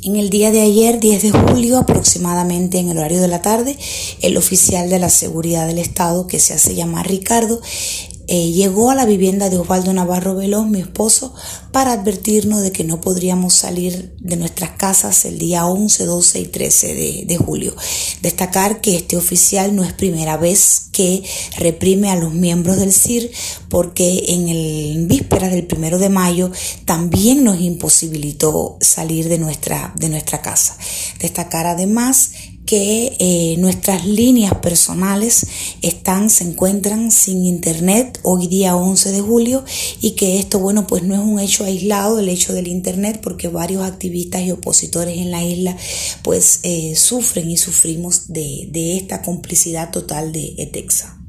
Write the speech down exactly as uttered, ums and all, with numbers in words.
En el día de ayer, diez de julio, aproximadamente en el horario de la tarde, el oficial de la seguridad del Estado, que se hace llamar Ricardo, eh, llegó a la vivienda de Osvaldo Navarro Veloz, mi esposo, para advertirnos de que no podríamos salir de nuestras casas el día once, doce y trece de, de julio. Destacar que este oficial no es primera vez que reprime a los miembros del C I R, porque en el vísperas del primero de mayo también nos imposibilitó salir de nuestra, de nuestra casa. Destacar además que eh, nuestras líneas personales están, se encuentran sin internet hoy día once de julio, y que esto, bueno, pues no es un hecho aislado, el hecho del internet, porque varios activistas y opositores en la isla pues eh, sufren y sufrimos de, de esta complicidad total de ETEXA.